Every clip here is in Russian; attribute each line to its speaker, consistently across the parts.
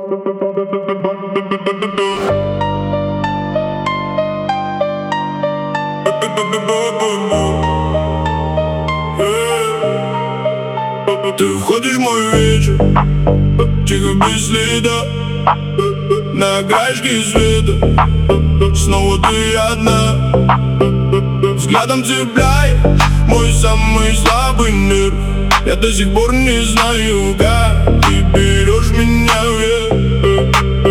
Speaker 1: Ты входишь в мой вечер, тихо, без следа, на краешке света. Снова ты одна, взглядом цепляй мой самый слабый нерв. Я до сих пор не знаю, как ты берешь меня вверх.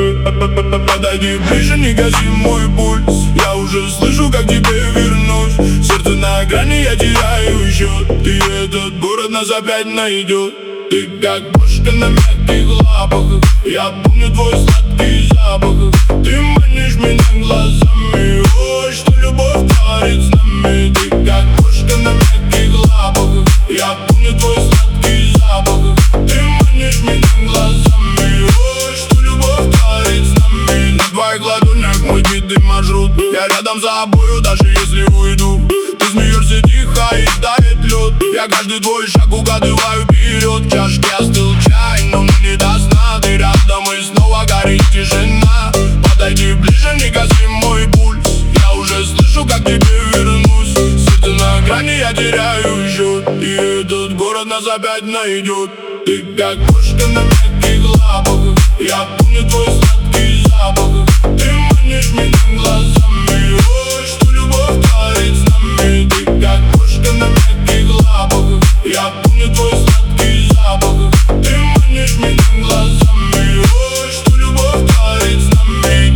Speaker 1: Подойди ближе, не гаси мой пульс. Я уже слышу, как тебе вернусь. Сердце на грани, я теряю счет. И этот город нас опять найдет. Ты как кошка на мягких лапах. Я помню твой сладкий запах. Ты манишь меня глазами. Ой, что любовь творит с нами. Ты как кошка на мягких лапах. Я помню твой сладкий запах. Ты манишь меня глазами. Ой, что любовь творит с нами. На твоих ладонях мой битый маршрут. Я рядом за тобою, даже если уйду. Ты смеешься тихо и тает лед. Я каждый твой шаг угадываю вперед. В чашке остыл чай, но мне не до сна. Ты рядом и снова горит тишина. Подойди ближе, не гаси мой пульс. Я уже слышу, как тебе вернусь. Сердце на грани, я теряю счет. И этот город нас опять найдет. Ты как кошка на мягких лапах. Я помню твой сладкий запах. Ты манишь меня глазами. Ой, что любовь творит с нами. Ты как кошка на мягких лапах. Я помню твой сладкий запах. Ты манишь меня глазами. Ой, что любовь творит с нами.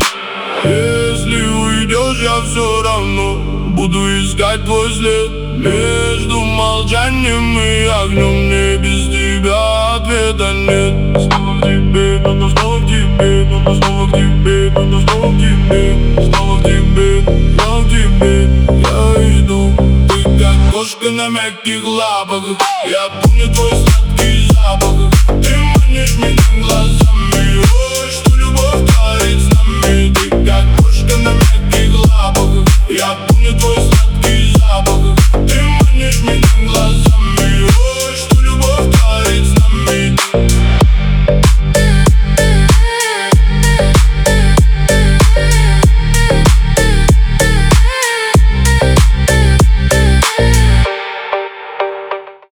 Speaker 1: Если уйдешь, я все равно буду искать твой след. Между молчанием и огнем мне без тебя ответа нет. Снова в тебе, но снова в тебе, но снова в тебе, но снова в тебе, снова в тебе, снова в тебе я иду. Ты как кошка на мягких лапах. Я помню твой сладкий запах. Ты манишь меня глазами. Ой, что любовь творит с нами. Ты как кошка на мягких лапах.